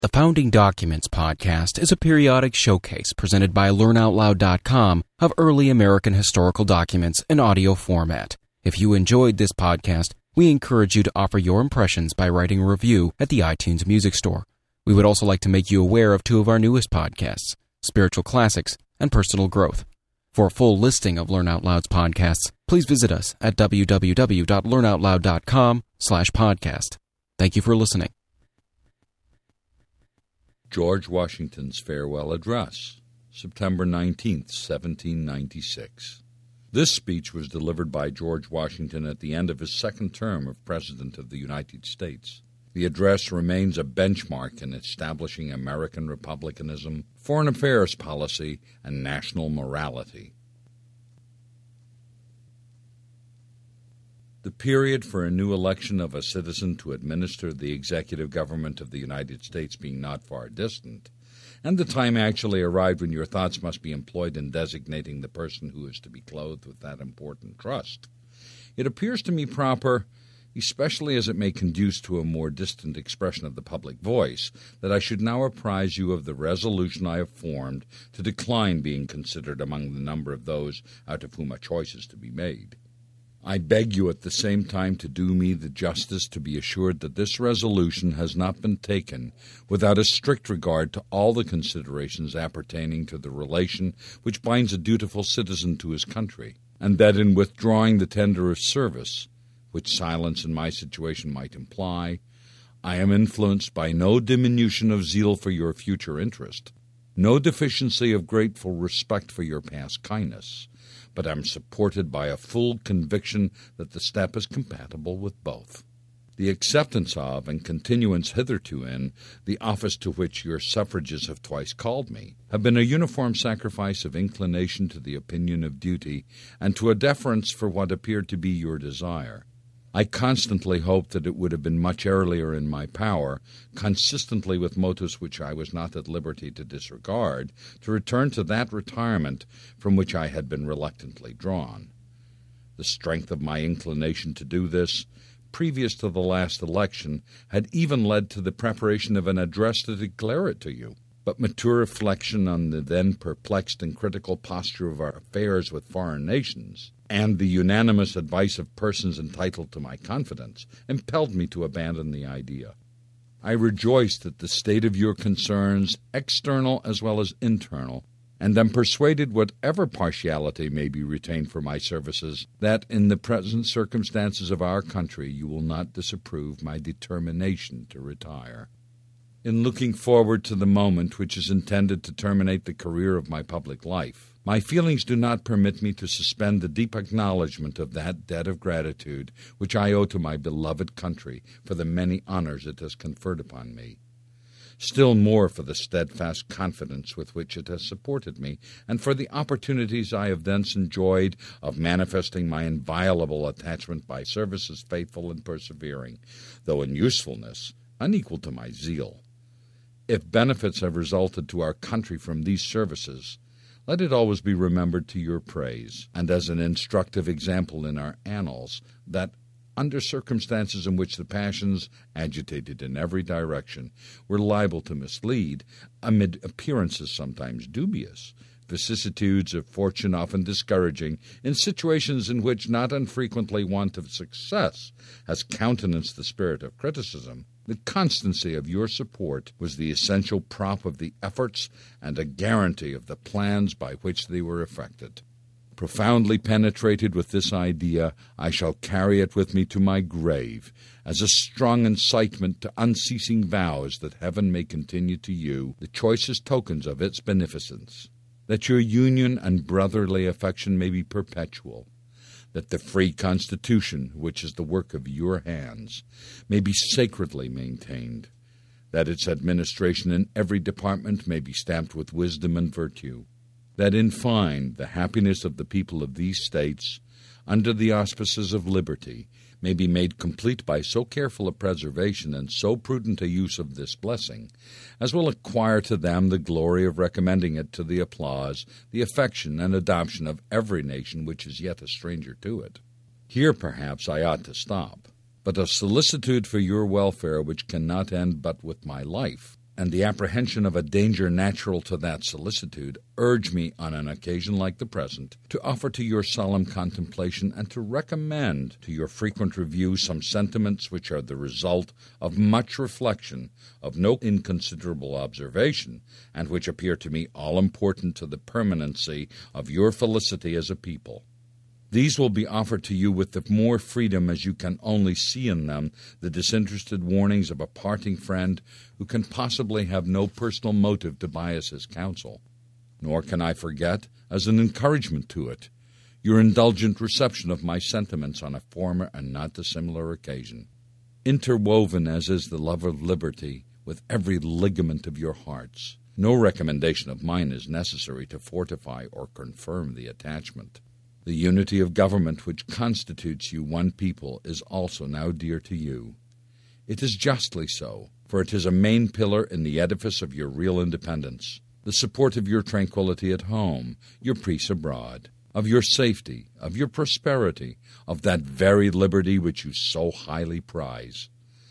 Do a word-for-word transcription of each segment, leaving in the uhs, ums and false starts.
The Founding Documents podcast is a periodic showcase presented by learn out loud dot com of early American historical documents in audio format. If you enjoyed this podcast, we encourage you to offer your impressions by writing a review at the iTunes Music Store. We would also like to make you aware of two of our newest podcasts, Spiritual Classics and Personal Growth. For a full listing of Learn Out Loud's podcasts, please visit us at w w w dot learn out loud dot com slash podcast. Thank you for listening. George Washington's Farewell Address, September nineteenth, seventeen ninety-six. This speech was delivered by George Washington at the end of his second term of President of the United States. The address remains a benchmark in establishing American republicanism, foreign affairs policy, and national morality. The period for a new election of a citizen to administer the executive government of the United States being not far distant, and the time actually arrived when your thoughts must be employed in designating the person who is to be clothed with that important trust, it appears to me proper, especially as it may conduce to a more distant expression of the public voice, that I should now apprise you of the resolution I have formed to decline being considered among the number of those out of whom a choice is to be made. I beg you at the same time to do me the justice to be assured that this resolution has not been taken without a strict regard to all the considerations appertaining to the relation which binds a dutiful citizen to his country, and that in withdrawing the tender of service, which silence in my situation might imply, I am influenced by no diminution of zeal for your future interest, no deficiency of grateful respect for your past kindness, but am supported by a full conviction that the step is compatible with both. The acceptance of and continuance hitherto in the office to which your suffrages have twice called me have been a uniform sacrifice of inclination to the opinion of duty and to a deference for what appeared to be your desire. I constantly hoped that it would have been much earlier in my power, consistently with motives which I was not at liberty to disregard, to return to that retirement from which I had been reluctantly drawn. The strength of my inclination to do this, previous to the last election, had even led to the preparation of an address to declare it to you. But mature reflection on the then perplexed and critical posture of our affairs with foreign nations, and the unanimous advice of persons entitled to my confidence, impelled me to abandon the idea. I rejoice that the state of your concerns, external as well as internal, and am persuaded, whatever partiality may be retained for my services, that in the present circumstances of our country you will not disapprove my determination to retire. In looking forward to the moment which is intended to terminate the career of my public life, my feelings do not permit me to suspend the deep acknowledgment of that debt of gratitude which I owe to my beloved country for the many honors it has conferred upon me. Still more for the steadfast confidence with which it has supported me, and for the opportunities I have thence enjoyed of manifesting my inviolable attachment by services faithful and persevering, though in usefulness unequal to my zeal. If benefits have resulted to our country from these services, let it always be remembered to your praise, and as an instructive example in our annals, that under circumstances in which the passions, agitated in every direction, were liable to mislead, amid appearances sometimes dubious, vicissitudes of fortune often discouraging, in situations in which not unfrequently want of success has countenanced the spirit of criticism, the constancy of your support was the essential prop of the efforts and a guarantee of the plans by which they were effected. Profoundly penetrated with this idea, I shall carry it with me to my grave as a strong incitement to unceasing vows that heaven may continue to you the choicest tokens of its beneficence, that your union and brotherly affection may be perpetual, that the free Constitution, which is the work of your hands, may be sacredly maintained, that its administration in every department may be stamped with wisdom and virtue, that, in fine, the happiness of the people of these states, under the auspices of liberty, may be made complete by so careful a preservation and so prudent a use of this blessing, as will acquire to them the glory of recommending it to the applause, the affection, and adoption of every nation which is yet a stranger to it. Here, perhaps, I ought to stop, but a solicitude for your welfare which cannot end but with my life and the apprehension of a danger natural to that solicitude, urge me on an occasion like the present to offer to your solemn contemplation and to recommend to your frequent review some sentiments which are the result of much reflection, of no inconsiderable observation, and which appear to me all important to the permanency of your felicity as a people. These will be offered to you with the more freedom as you can only see in them the disinterested warnings of a parting friend who can possibly have no personal motive to bias his counsel. Nor can I forget, as an encouragement to it, your indulgent reception of my sentiments on a former and not dissimilar occasion. Interwoven as is the love of liberty with every ligament of your hearts, no recommendation of mine is necessary to fortify or confirm the attachment. The unity of government which constitutes you one people is also now dear to you. It is justly so, for it is a main pillar in the edifice of your real independence, the support of your tranquillity at home, your peace abroad, of your safety, of your prosperity, of that very liberty which you so highly prize.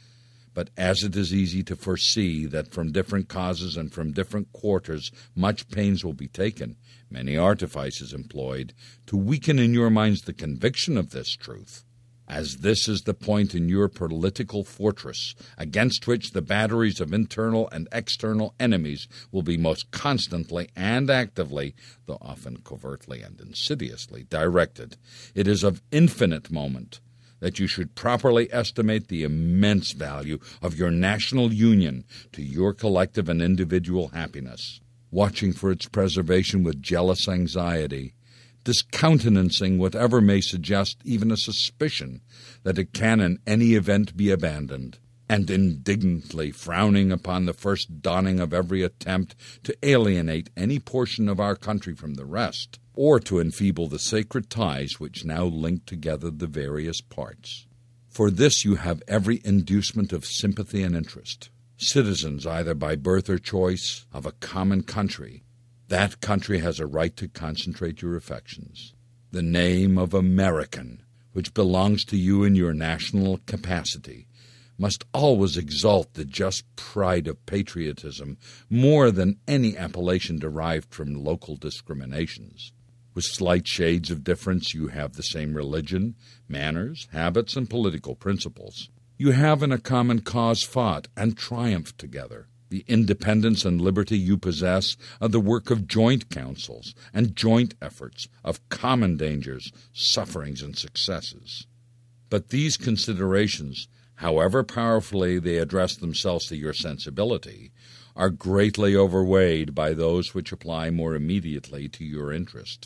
But as it is easy to foresee that from different causes and from different quarters much pains will be taken, many artifices employed, to weaken in your minds the conviction of this truth, as this is the point in your political fortress, against which the batteries of internal and external enemies will be most constantly and actively, though often covertly and insidiously, directed, it is of infinite moment that you should properly estimate the immense value of your national union to your collective and individual happiness, watching for its preservation with jealous anxiety, discountenancing whatever may suggest even a suspicion that it can in any event be abandoned, and indignantly frowning upon the first dawning of every attempt to alienate any portion of our country from the rest, or to enfeeble the sacred ties which now link together the various parts. For this you have every inducement of sympathy and interest. Citizens, either by birth or choice, of a common country, that country has a right to concentrate your affections. The name of American, which belongs to you in your national capacity, must always exalt the just pride of patriotism more than any appellation derived from local discriminations. With slight shades of difference, you have the same religion, manners, habits, and political principles. You have in a common cause fought and triumphed together. The independence and liberty you possess are the work of joint councils and joint efforts, of common dangers, sufferings, and successes. But these considerations, however powerfully they address themselves to your sensibility, are greatly overweighed by those which apply more immediately to your interest.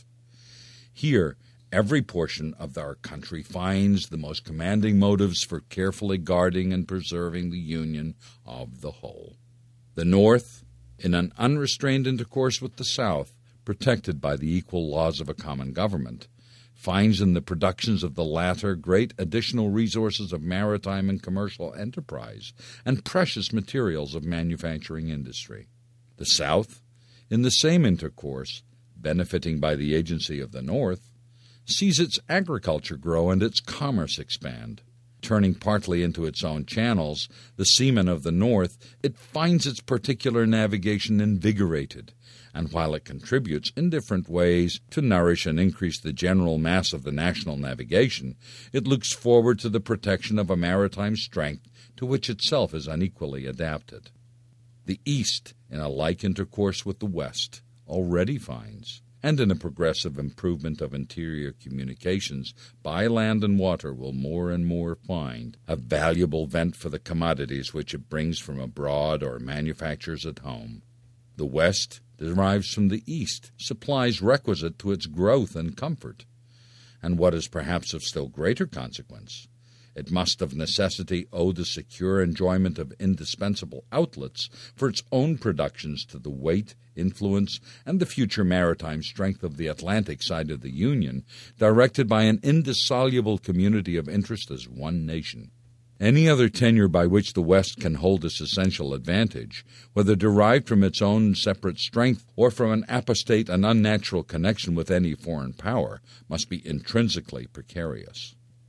Here, every portion of our country finds the most commanding motives for carefully guarding and preserving the union of the whole. The North, in an unrestrained intercourse with the South, protected by the equal laws of a common government, finds in the productions of the latter great additional resources of maritime and commercial enterprise and precious materials of manufacturing industry. The South, in the same intercourse, benefiting by the agency of the North, sees its agriculture grow and its commerce expand. Turning partly into its own channels, the seamen of the North, it finds its particular navigation invigorated, and while it contributes in different ways to nourish and increase the general mass of the national navigation, it looks forward to the protection of a maritime strength to which itself is unequally adapted. The East, in a like intercourse with the West, already finds, and in a progressive improvement of interior communications by land and water will more and more find, a valuable vent for the commodities which it brings from abroad or manufactures at home. The West derives from the East supplies requisite to its growth and comfort, and what is perhaps of still greater consequence, it must of necessity owe the secure enjoyment of indispensable outlets for its own productions to the weight, influence, and the future maritime strength of the Atlantic side of the Union, directed by an indissoluble community of interest as one nation. Any other tenure by which the West can hold this essential advantage, whether derived from its own separate strength or from an apostate and unnatural connection with any foreign power, must be intrinsically precarious.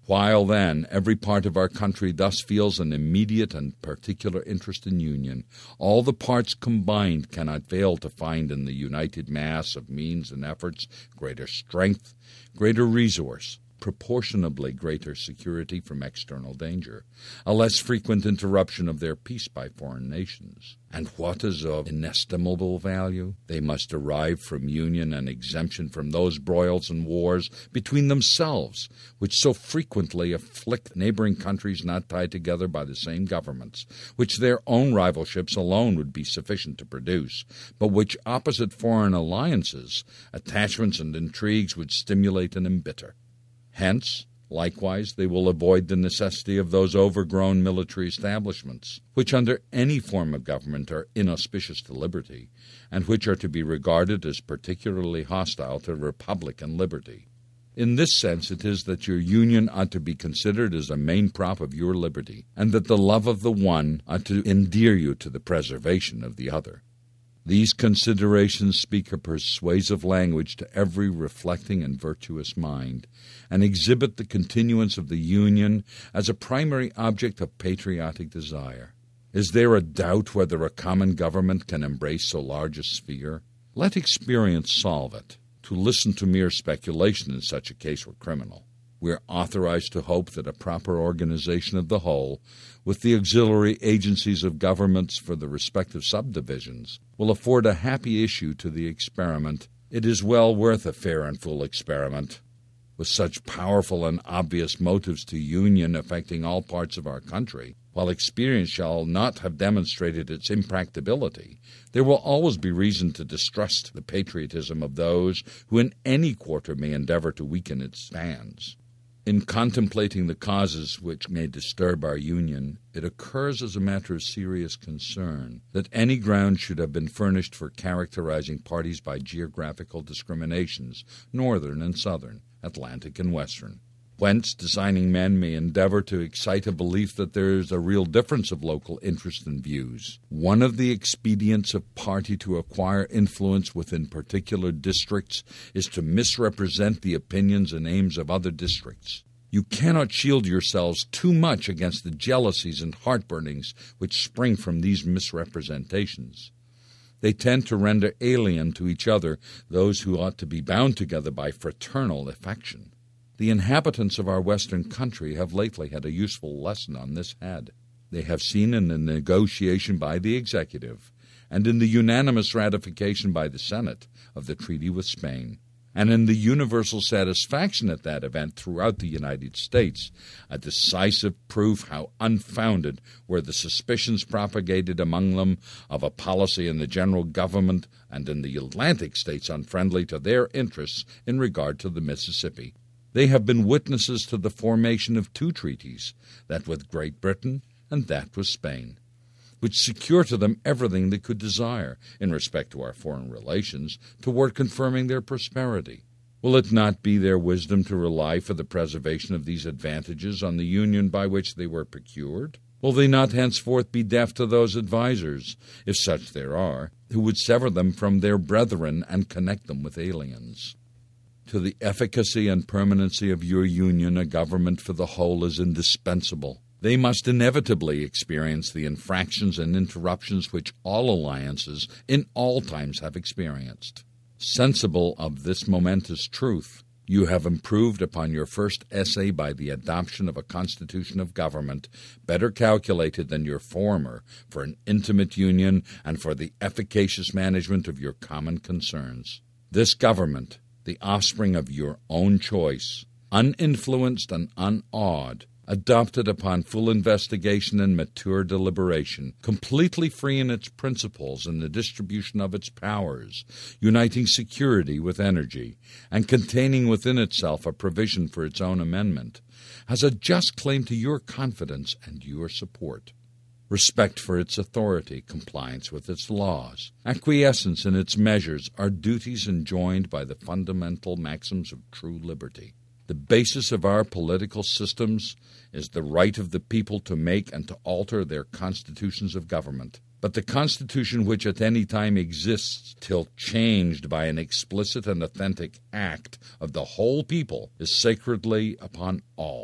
While then every part of our country thus feels an immediate and particular interest in union, all the parts combined cannot fail to find in the united mass of means and efforts greater strength, greater resource, proportionably greater security from external danger, a less frequent interruption of their peace by foreign nations. And what is of inestimable value? They must derive from union an exemption from those broils and wars between themselves, which so frequently afflict neighboring countries not tied together by the same governments, which their own rivalships alone would be sufficient to produce, but which opposite foreign alliances, attachments, and intrigues would stimulate and embitter. Hence, likewise, they will avoid the necessity of those overgrown military establishments, which under any form of government are inauspicious to liberty, and which are to be regarded as particularly hostile to republican liberty. In this sense it is that your union ought to be considered as a main prop of your liberty, and that the love of the one ought to endear you to the preservation of the other. These considerations speak a persuasive language to every reflecting and virtuous mind, and exhibit the continuance of the Union as a primary object of patriotic desire. Is there a doubt whether a common government can embrace so large a sphere? Let experience solve it. To listen to mere speculation in such a case were criminal. We are authorized to hope that a proper organization of the whole, with the auxiliary agencies of governments for the respective subdivisions, will afford a happy issue to the experiment. It is well worth a fair and full experiment. With such powerful and obvious motives to union affecting all parts of our country, while experience shall not have demonstrated its impracticability, there will always be reason to distrust the patriotism of those who in any quarter may endeavor to weaken its bands. In contemplating the causes which may disturb our union, it occurs as a matter of serious concern that any ground should have been furnished for characterizing parties by geographical discriminations, northern and southern, Atlantic and western. Whence designing men may endeavor to excite a belief that there is a real difference of local interest and views. One of the expedients of party to acquire influence within particular districts is to misrepresent the opinions and aims of other districts. You cannot shield yourselves too much against the jealousies and heartburnings which spring from these misrepresentations. They tend to render alien to each other those who ought to be bound together by fraternal affection. The inhabitants of our western country have lately had a useful lesson on this head. They have seen in the negotiation by the executive and in the unanimous ratification by the Senate of the treaty with Spain, and in the universal satisfaction at that event throughout the United States, a decisive proof how unfounded were the suspicions propagated among them of a policy in the general government and in the Atlantic states unfriendly to their interests in regard to the Mississippi. They have been witnesses to the formation of two treaties, that with Great Britain and that with Spain, which secure to them everything they could desire in respect to our foreign relations toward confirming their prosperity. Will it not be their wisdom to rely for the preservation of these advantages on the union by which they were procured? Will they not henceforth be deaf to those advisers, if such there are, who would sever them from their brethren and connect them with aliens? To the efficacy and permanency of your union, a government for the whole is indispensable. They must inevitably experience the infractions and interruptions which all alliances in all times have experienced. Sensible of this momentous truth, you have improved upon your first essay by the adoption of a constitution of government better calculated than your former for an intimate union and for the efficacious management of your common concerns. This government, the offspring of your own choice, uninfluenced and unawed, adopted upon full investigation and mature deliberation, completely free in its principles and the distribution of its powers, uniting security with energy, and containing within itself a provision for its own amendment, has a just claim to your confidence and your support. Respect for its authority, compliance with its laws, acquiescence in its measures are duties enjoined by the fundamental maxims of true liberty. The basis of our political systems is the right of the people to make and to alter their constitutions of government. But the constitution which at any time exists till changed by an explicit and authentic act of the whole people is sacredly upon all.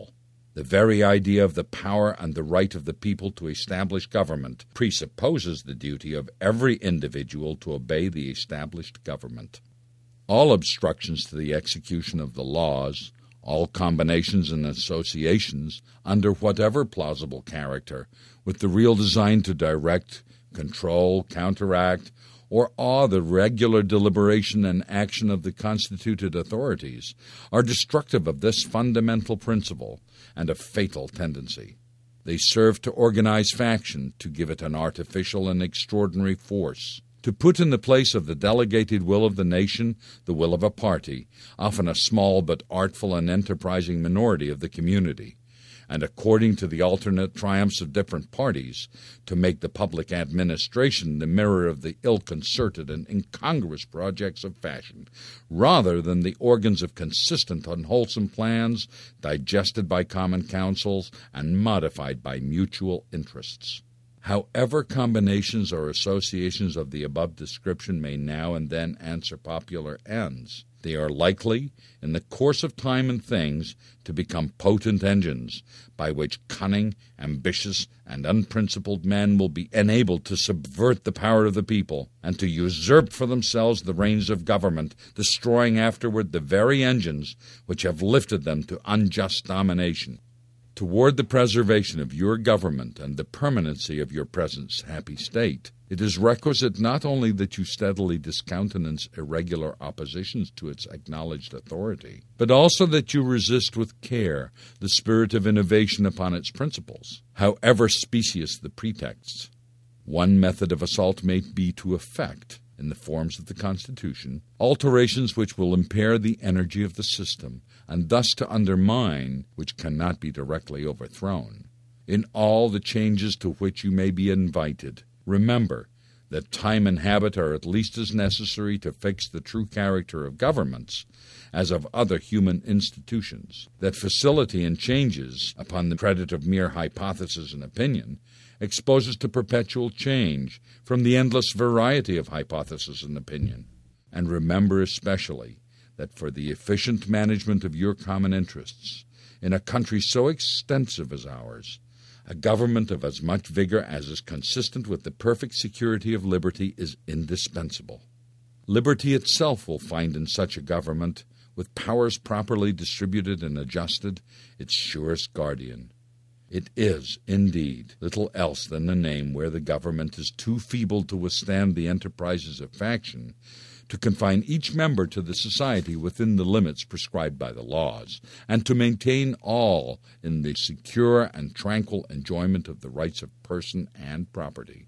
The very idea of the power and the right of the people to establish government presupposes the duty of every individual to obey the established government. All obstructions to the execution of the laws, all combinations and associations, under whatever plausible character, with the real design to direct, control, counteract, or awe the regular deliberation and action of the constituted authorities, are destructive of this fundamental principle and a fatal tendency. They serve to organize faction, to give it an artificial and extraordinary force, to put in the place of the delegated will of the nation the will of a party, often a small but artful and enterprising minority of the community, and according to the alternate triumphs of different parties, to make the public administration the mirror of the ill-concerted and incongruous projects of fashion, rather than the organs of consistent, unwholesome plans, digested by common councils and modified by mutual interests. However combinations or associations of the above description may now and then answer popular ends, they are likely, in the course of time and things, to become potent engines by which cunning, ambitious, and unprincipled men will be enabled to subvert the power of the people and to usurp for themselves the reins of government, destroying afterward the very engines which have lifted them to unjust domination. Toward the preservation of your government and the permanency of your present happy state, it is requisite not only that you steadily discountenance irregular oppositions to its acknowledged authority, but also that you resist with care the spirit of innovation upon its principles, however specious the pretexts. One method of assault may be to effect, in the forms of the Constitution, alterations which will impair the energy of the system, and thus to undermine which cannot be directly overthrown. In all the changes to which you may be invited, remember that time and habit are at least as necessary to fix the true character of governments as of other human institutions, that facility in changes, upon the credit of mere hypothesis and opinion, exposes to perpetual change from the endless variety of hypothesis and opinion. And remember especially that for the efficient management of your common interests, in a country so extensive as ours, a government of as much vigor as is consistent with the perfect security of liberty is indispensable. Liberty itself will find in such a government, with powers properly distributed and adjusted, its surest guardian. It is, indeed, little else than a name where the government is too feeble to withstand the enterprises of faction, to confine each member to the society within the limits prescribed by the laws, and to maintain all in the secure and tranquil enjoyment of the rights of person and property.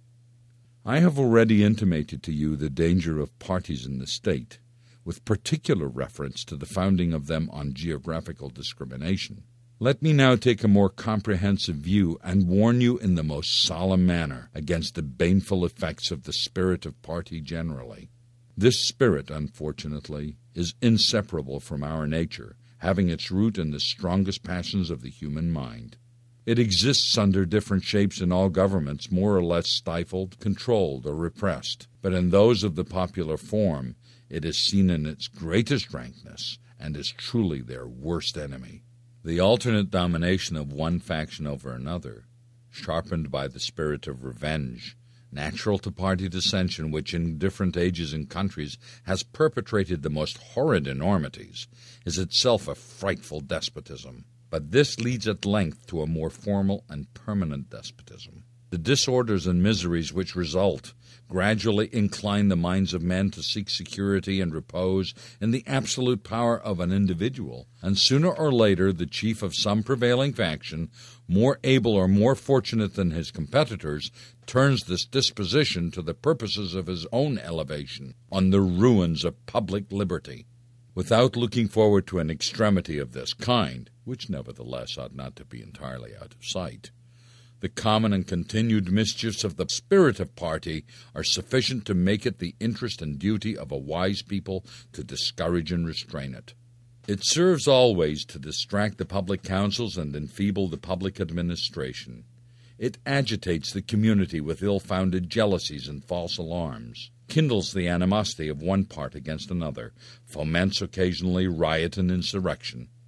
I have already intimated to you the danger of parties in the state, with particular reference to the founding of them on geographical discrimination. Let me now take a more comprehensive view and warn you in the most solemn manner against the baneful effects of the spirit of party generally. This spirit, unfortunately, is inseparable from our nature, having its root in the strongest passions of the human mind. It exists under different shapes in all governments, more or less stifled, controlled, or repressed, but in those of the popular form it is seen in its greatest rankness and is truly their worst enemy. The alternate domination of one faction over another, sharpened by the spirit of revenge, natural to party dissension, which in different ages and countries has perpetrated the most horrid enormities, is itself a frightful despotism. But this leads at length to a more formal and permanent despotism. The disorders and miseries which result gradually incline the minds of men to seek security and repose in the absolute power of an individual, and sooner or later the chief of some prevailing faction, more able or more fortunate than his competitors, turns this disposition to the purposes of his own elevation on the ruins of public liberty. Without looking forward to an extremity of this kind, which nevertheless ought not to be entirely out of sight, the common and continued mischiefs of the spirit of party are sufficient to make it the interest and duty of a wise people to discourage and restrain it. It serves always to distract the public councils and enfeeble the public administration. It agitates the community with ill-founded jealousies and false alarms, kindles the animosity of one part against another, foments occasionally riot and insurrection.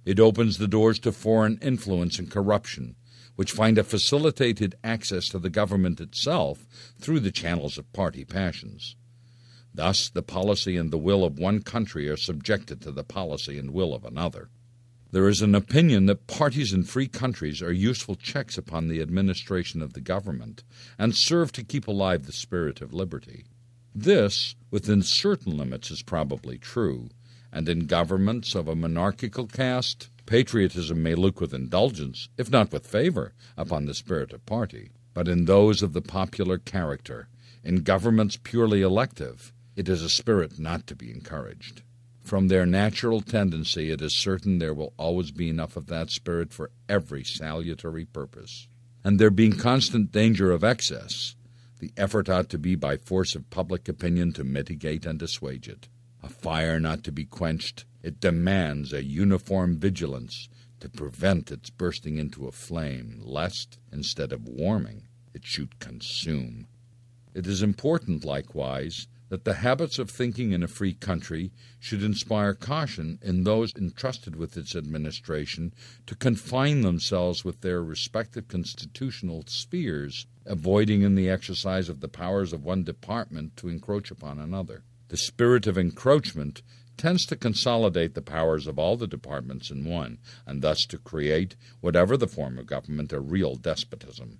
It opens the doors to foreign influence and corruption, which find a facilitated access to the government itself through the channels of party passions. Thus, the policy and the will of one country are subjected to the policy and will of another. There is an opinion that parties in free countries are useful checks upon the administration of the government and serve to keep alive the spirit of liberty. This, within certain limits, is probably true, and in governments of a monarchical caste, patriotism may look with indulgence, if not with favor, upon the spirit of party. But in those of the popular character, in governments purely elective, it is a spirit not to be encouraged. From their natural tendency, it is certain there will always be enough of that spirit for every salutary purpose. And there being constant danger of excess, the effort ought to be by force of public opinion to mitigate and assuage it. A fire not to be quenched, it demands a uniform vigilance to prevent its bursting into a flame, lest, instead of warming, it should consume. It is important, likewise, that the habits of thinking in a free country should inspire caution in those entrusted with its administration to confine themselves with their respective constitutional spheres, avoiding in the exercise of the powers of one department to encroach upon another. The spirit of encroachment tends to consolidate the powers of all the departments in one, and thus to create, whatever the form of government, a real despotism.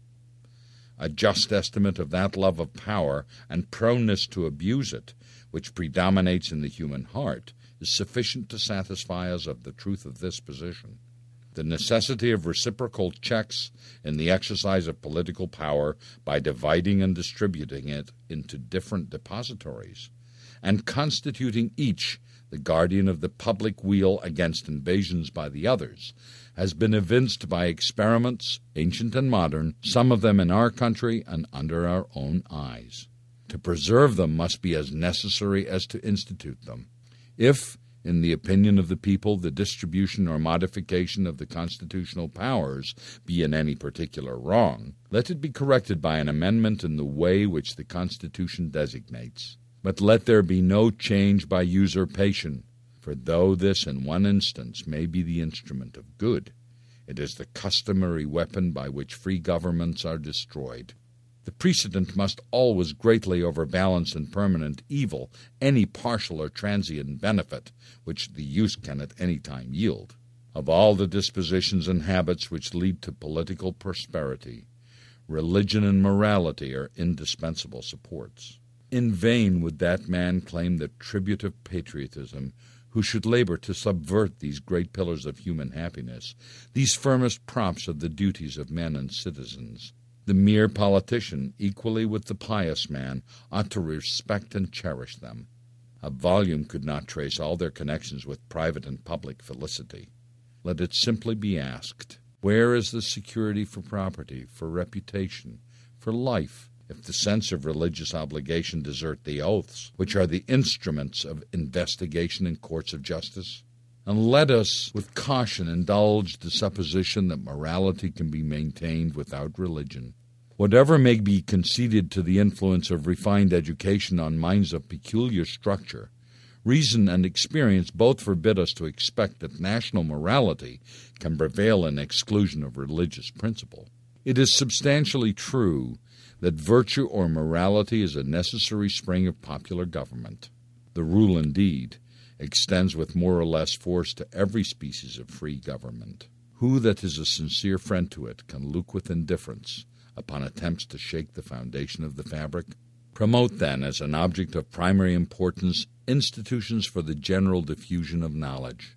A just estimate of that love of power and proneness to abuse it, which predominates in the human heart, is sufficient to satisfy us of the truth of this position. The necessity of reciprocal checks in the exercise of political power by dividing and distributing it into different depositories, and constituting each the guardian of the public weal against invasions by the others, has been evinced by experiments, ancient and modern, some of them in our country and under our own eyes. To preserve them must be as necessary as to institute them. If, in the opinion of the people, the distribution or modification of the constitutional powers be in any particular wrong, let it be corrected by an amendment in the way which the Constitution designates. But let there be no change by usurpation, for though this in one instance may be the instrument of good, it is the customary weapon by which free governments are destroyed. The precedent must always greatly overbalance in permanent evil any partial or transient benefit which the use can at any time yield. Of all the dispositions and habits which lead to political prosperity, religion and morality are indispensable supports. In vain would that man claim the tribute of patriotism who should labor to subvert these great pillars of human happiness, these firmest props of the duties of men and citizens. The mere politician, equally with the pious man, ought to respect and cherish them. A volume could not trace all their connections with private and public felicity. Let it simply be asked, where is the security for property, for reputation, for life, if the sense of religious obligation desert the oaths, which are the instruments of investigation in courts of justice? And let us, with caution, indulge the supposition that morality can be maintained without religion. Whatever may be conceded to the influence of refined education on minds of peculiar structure, reason and experience both forbid us to expect that national morality can prevail in exclusion of religious principle. It is substantially true that virtue or morality is a necessary spring of popular government. The rule, indeed, extends with more or less force to every species of free government. Who that is a sincere friend to it can look with indifference upon attempts to shake the foundation of the fabric? Promote, then, as an object of primary importance, institutions for the general diffusion of knowledge.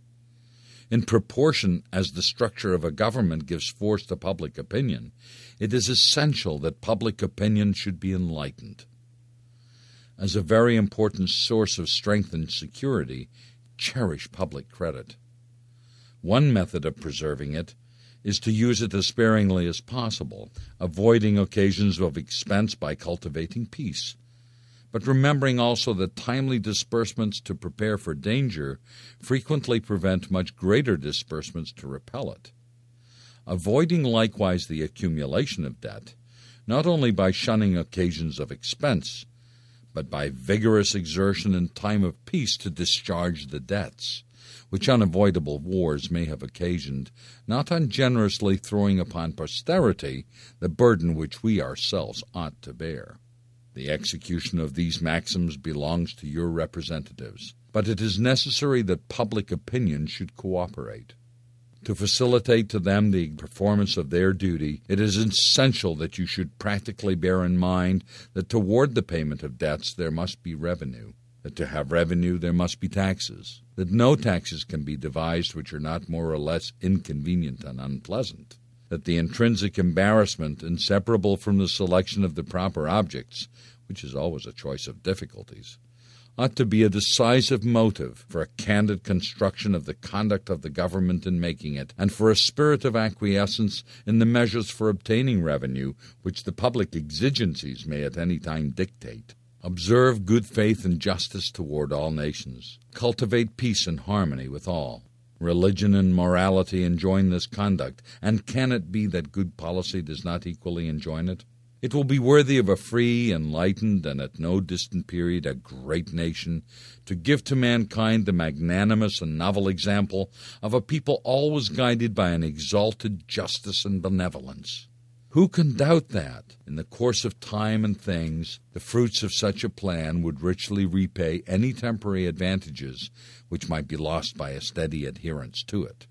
In proportion as the structure of a government gives force to public opinion, it is essential that public opinion should be enlightened. As a very important source of strength and security, cherish public credit. One method of preserving it is to use it as sparingly as possible, avoiding occasions of expense by cultivating peace, but remembering also that timely disbursements to prepare for danger frequently prevent much greater disbursements to repel it. Avoiding likewise the accumulation of debt, not only by shunning occasions of expense, but by vigorous exertion in time of peace to discharge the debts, which unavoidable wars may have occasioned, not ungenerously throwing upon posterity the burden which we ourselves ought to bear. The execution of these maxims belongs to your representatives, but it is necessary that public opinion should cooperate. To facilitate to them the performance of their duty, it is essential that you should practically bear in mind that toward the payment of debts there must be revenue, that to have revenue there must be taxes, that no taxes can be devised which are not more or less inconvenient and unpleasant, that the intrinsic embarrassment inseparable from the selection of the proper objects, which is always a choice of difficulties, ought to be a decisive motive for a candid construction of the conduct of the government in making it, and for a spirit of acquiescence in the measures for obtaining revenue which the public exigencies may at any time dictate. Observe good faith and justice toward all nations. Cultivate peace and harmony with all. Religion and morality enjoin this conduct, and can it be that good policy does not equally enjoin it? It will be worthy of a free, enlightened, and at no distant period a great nation to give to mankind the magnanimous and novel example of a people always guided by an exalted justice and benevolence. Who can doubt that, in the course of time and things, the fruits of such a plan would richly repay any temporary advantages which might be lost by a steady adherence to it?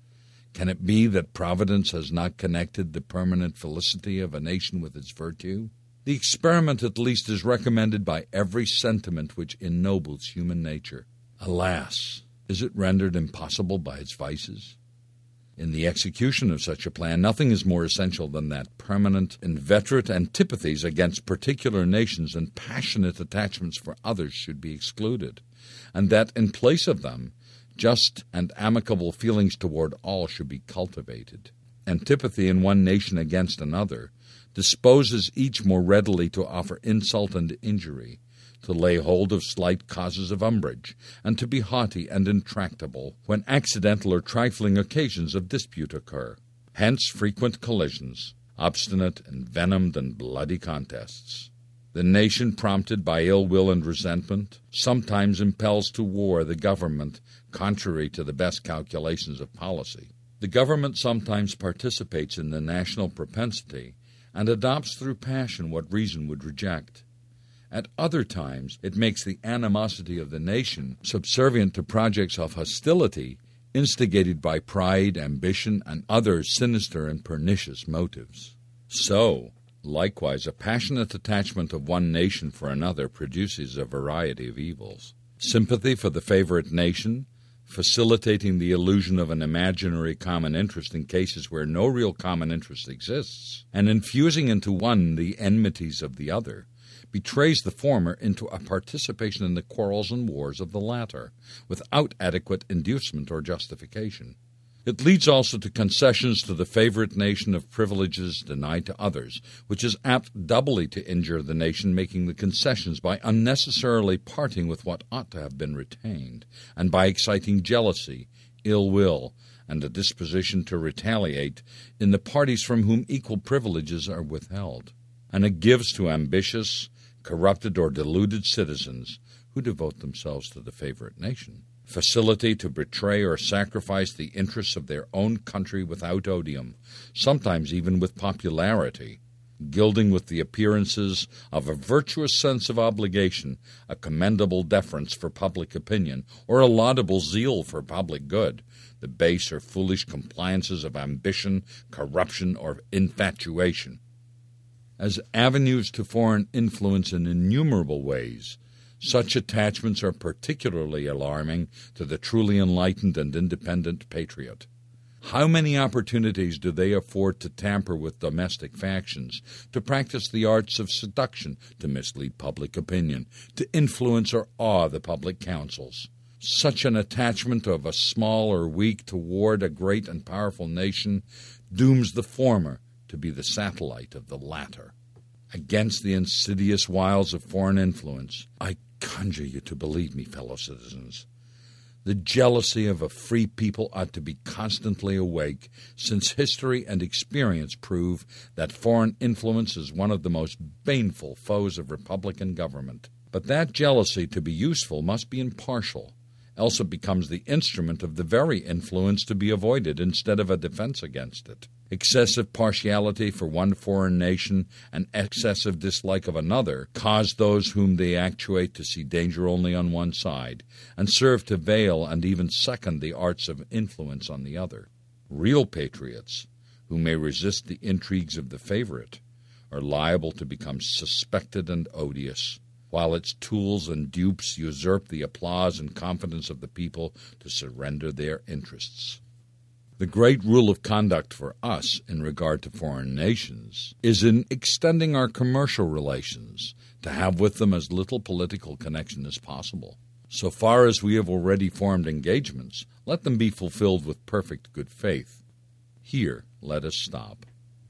Can it be that Providence has not connected the permanent felicity of a nation with its virtue? The experiment at least is recommended by every sentiment which ennobles human nature. Alas, is it rendered impossible by its vices? In the execution of such a plan, nothing is more essential than that permanent, inveterate antipathies against particular nations and passionate attachments for others should be excluded, and that in place of them, just and amicable feelings toward all should be cultivated. Antipathy in one nation against another disposes each more readily to offer insult and injury, to lay hold of slight causes of umbrage, and to be haughty and intractable when accidental or trifling occasions of dispute occur. Hence frequent collisions, obstinate, envenomed, and bloody contests. The nation, prompted by ill will and resentment, sometimes impels to war the government, contrary to the best calculations of policy. The government sometimes participates in the national propensity and adopts through passion what reason would reject. At other times, it makes the animosity of the nation subservient to projects of hostility instigated by pride, ambition, and other sinister and pernicious motives. So, likewise, a passionate attachment of one nation for another produces a variety of evils. Sympathy for the favorite nation, facilitating the illusion of an imaginary common interest in cases where no real common interest exists, and infusing into one the enmities of the other, betrays the former into a participation in the quarrels and wars of the latter, without adequate inducement or justification. It leads also to concessions to the favorite nation of privileges denied to others, which is apt doubly to injure the nation making the concessions by unnecessarily parting with what ought to have been retained, and by exciting jealousy, ill will, and a disposition to retaliate in the parties from whom equal privileges are withheld. And it gives to ambitious, corrupted, or deluded citizens who devote themselves to the favorite nation facility to betray or sacrifice the interests of their own country without odium, sometimes even with popularity, gilding with the appearances of a virtuous sense of obligation, a commendable deference for public opinion, or a laudable zeal for public good, the base or foolish compliances of ambition, corruption, or infatuation. As avenues to foreign influence in innumerable ways, such attachments are particularly alarming to the truly enlightened and independent patriot. How many opportunities do they afford to tamper with domestic factions, to practice the arts of seduction, to mislead public opinion, to influence or awe the public councils? Such an attachment of a small or weak toward a great and powerful nation dooms the former to be the satellite of the latter. Against the insidious wiles of foreign influence, I conjure you to believe me, fellow citizens. The jealousy of a free people ought to be constantly awake, since history and experience prove that foreign influence is one of the most baneful foes of republican government. But that jealousy, to be useful, must be impartial, else it becomes the instrument of the very influence to be avoided instead of a defense against it. Excessive partiality for one foreign nation and excessive dislike of another cause those whom they actuate to see danger only on one side, and serve to veil and even second the arts of influence on the other. Real patriots, who may resist the intrigues of the favorite, are liable to become suspected and odious, while its tools and dupes usurp the applause and confidence of the people to surrender their interests. The great rule of conduct for us in regard to foreign nations is in extending our commercial relations to have with them as little political connection as possible. So far as we have already formed engagements, let them be fulfilled with perfect good faith. Here, let us stop.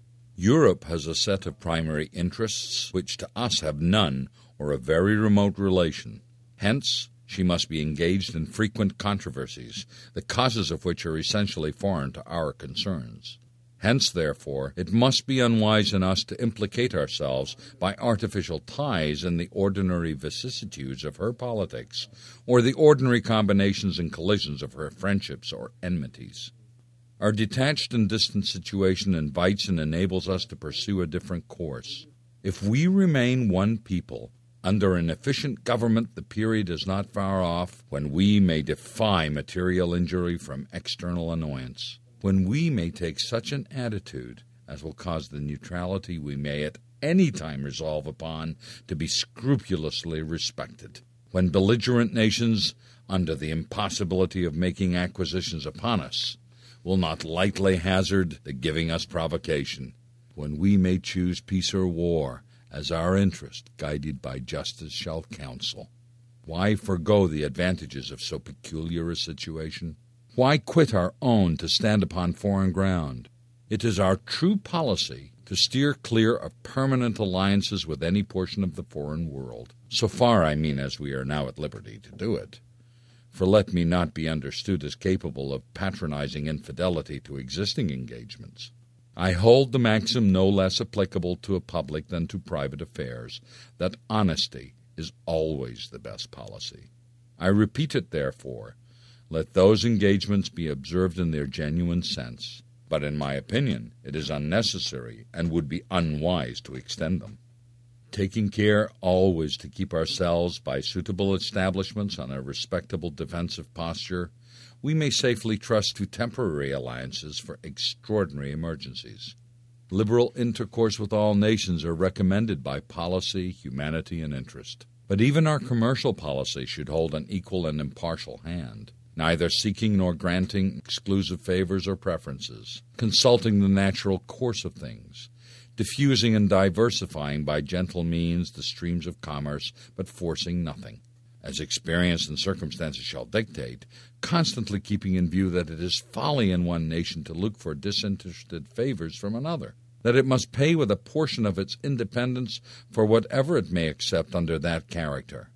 Europe has a set of primary interests which to us have none or a very remote relation. Hence, she must be engaged in frequent controversies, the causes of which are essentially foreign to our concerns. Hence, therefore, it must be unwise in us to implicate ourselves by artificial ties in the ordinary vicissitudes of her politics, or the ordinary combinations and collisions of her friendships or enmities. Our detached and distant situation invites and enables us to pursue a different course. If we remain one people, under an efficient government, the period is not far off when we may defy material injury from external annoyance, when we may take such an attitude as will cause the neutrality we may at any time resolve upon to be scrupulously respected, when belligerent nations, under the impossibility of making acquisitions upon us, will not lightly hazard the giving us provocation, when we may choose peace or war, as our interest, guided by justice, shall counsel. Why forego the advantages of so peculiar a situation? Why quit our own to stand upon foreign ground? It is our true policy to steer clear of permanent alliances with any portion of the foreign world, so far, I mean, as we are now at liberty to do it. For let me not be understood as capable of patronizing infidelity to existing engagements. I hold the maxim no less applicable to a public than to private affairs, that honesty is always the best policy. I repeat it, therefore, let those engagements be observed in their genuine sense, but in my opinion it is unnecessary and would be unwise to extend them. Taking care always to keep ourselves by suitable establishments on a respectable defensive posture, we may safely trust to temporary alliances for extraordinary emergencies. Liberal intercourse with all nations are recommended by policy, humanity, and interest. But even our commercial policy should hold an equal and impartial hand, neither seeking nor granting exclusive favors or preferences, consulting the natural course of things, diffusing and diversifying by gentle means the streams of commerce, but forcing nothing, as experience and circumstances shall dictate, constantly keeping in view that it is folly in one nation to look for disinterested favors from another, that it must pay with a portion of its independence for whatever it may accept under that character,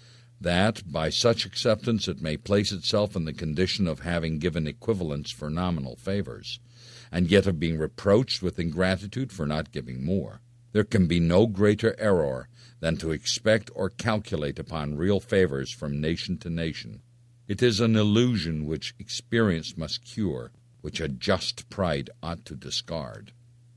that by such acceptance it may place itself in the condition of having given equivalents for nominal favors, and yet of being reproached with ingratitude for not giving more. There can be no greater error than to expect or calculate upon real favors from nation to nation. It is an illusion which experience must cure, which a just pride ought to discard.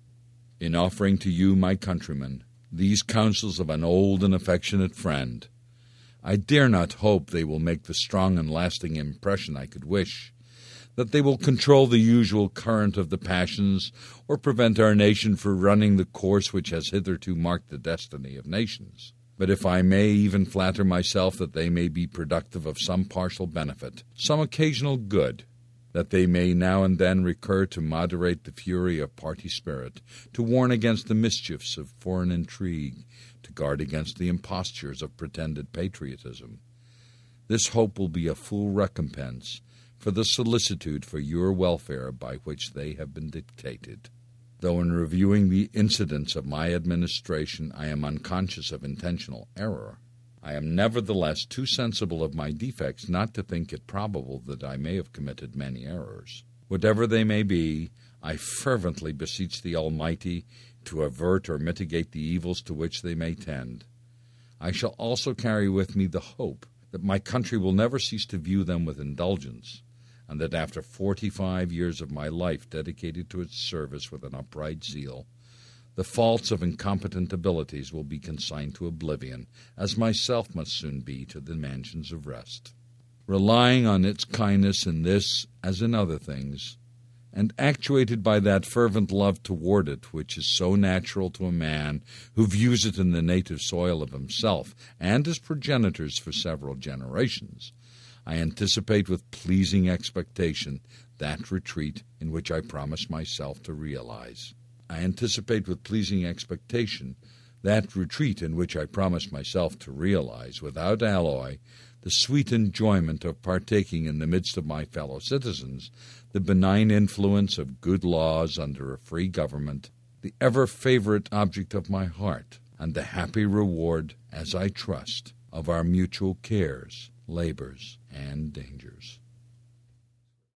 In offering to you, my countrymen, these counsels of an old and affectionate friend, I dare not hope they will make the strong and lasting impression I could wish, that they will control the usual current of the passions, or prevent our nation from running the course which has hitherto marked the destiny of nations. But if I may even flatter myself that they may be productive of some partial benefit, some occasional good, that they may now and then recur to moderate the fury of party spirit, to warn against the mischiefs of foreign intrigue, to guard against the impostures of pretended patriotism, this hope will be a full recompense for the solicitude for your welfare by which they have been dictated. Though in reviewing the incidents of my administration I am unconscious of intentional error, I am nevertheless too sensible of my defects not to think it probable that I may have committed many errors. Whatever they may be, I fervently beseech the Almighty to avert or mitigate the evils to which they may tend. I shall also carry with me the hope that my country will never cease to view them with indulgence, and that after forty-five years of my life dedicated to its service with an upright zeal, the faults of incompetent abilities will be consigned to oblivion, as myself must soon be to the mansions of rest. Relying on its kindness in this as in other things, and actuated by that fervent love toward it which is so natural to a man who views it in the native soil of himself and his progenitors for several generations, I anticipate with pleasing expectation that retreat in which I promise myself to realize. I anticipate with pleasing expectation that retreat in which I promise myself to realize, without alloy, the sweet enjoyment of partaking in the midst of my fellow citizens the benign influence of good laws under a free government, the ever-favorite object of my heart, and the happy reward, as I trust, of our mutual cares, labors, and dangers.